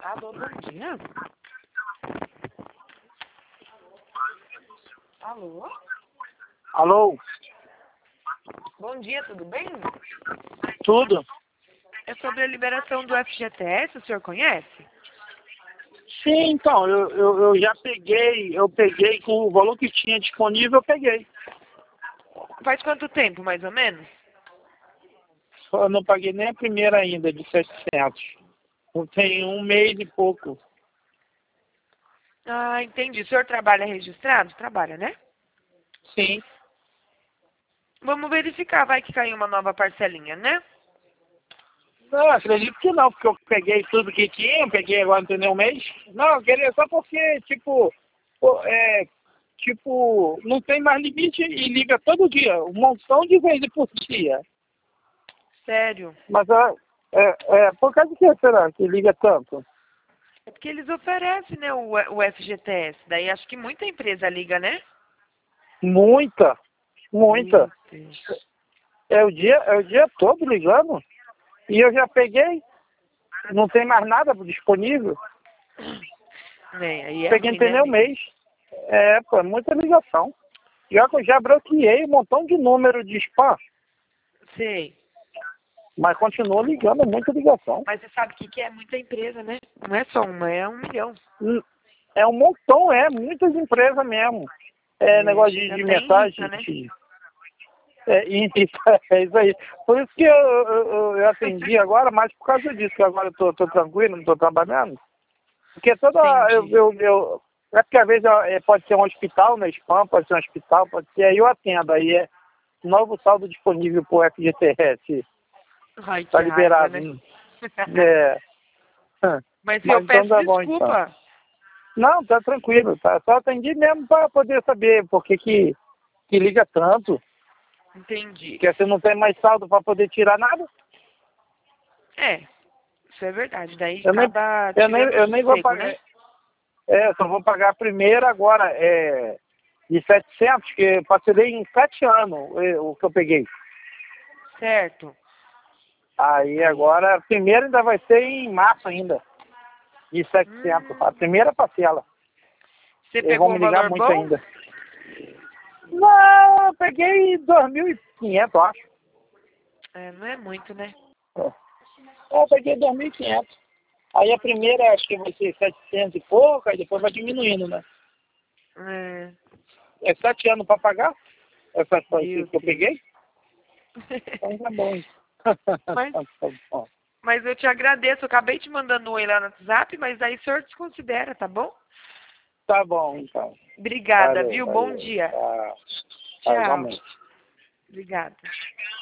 Alô, bom dia. Alô? Alô? Bom dia, tudo bem? Tudo? É sobre a liberação do FGTS, o senhor conhece? Sim, então, eu já peguei com o valor que tinha disponível, eu peguei. Faz quanto tempo, mais ou menos? Só não paguei nem a primeira ainda, de 700. Tem um mês e pouco. Ah, entendi. O senhor trabalha registrado? Trabalha, né? Sim. Vamos verificar, vai que caiu uma nova parcelinha, né? Não, acredito que não, porque eu peguei tudo que tinha, peguei agora não tem nem um mês. Não, eu queria só porque, não tem mais limite e liga todo dia, um montão de vezes por dia. Sério. Mas por causa de que será que liga tanto? É porque eles oferecem, né, o FGTS. Daí acho que muita empresa liga, né? Muita, muita. Meu Deus. É o dia todo ligando. E eu já peguei, não tem mais nada disponível. É, aí é Peguei ruim, não tem né, nem um amigo? mês. Pô, muita ligação. Já bloqueei um montão de número de spam, Sei. mas continua ligando, muita ligação. Mas você sabe o que é muita empresa, né? Não é só uma, é 1 milhão. É um montão, muitas empresas mesmo. É, Negócio chega de até mensagem. irrita, né? É isso aí. Por isso que eu atendi agora, mas por causa disso, que agora eu tô tranquilo, não tô trabalhando. Porque Entendi. é porque às vezes pode ser um hospital, né? Spam, pode ser um hospital, pode ser, aí eu atendo, aí é novo saldo disponível pro FGTS, Ai, tá que raiva, liberado. né? É. Mas eu Mas então peço tá bom então. desculpa. Não, tá tranquilo, tá? Só atendi mesmo para poder saber por que liga tanto. Entendi. Porque você não tem mais saldo para poder tirar nada. É, isso é verdade. Daí Eu nem, acaba eu nem, tirando o eu nem vou sossego, pagar. né? Eu só vou pagar a primeira agora, de 700, que eu parcelei em 7 anos o que eu peguei. Certo. Aí Aí. agora, a primeira ainda vai ser em março ainda, de 700. A Hum, primeira parcela. você Eles vão pegou me um ligar valor muito bom? ainda. Não, eu peguei 2.500, acho. É, não é muito, né? Eu peguei 2.500. Aí a primeira acho que vai ser 700 e pouco, aí depois vai diminuindo, né? É, É 7 anos para pagar, essa meu que eu Deus. peguei. Então tá bom. Mas, Tá bom. mas eu te agradeço. Eu acabei te mandando um oi lá no WhatsApp, mas aí o senhor desconsidera, tá bom? Tá bom, então. Obrigada, Valeu, viu? Bom valeu. dia. Tá, Tchau. igualmente. Obrigada.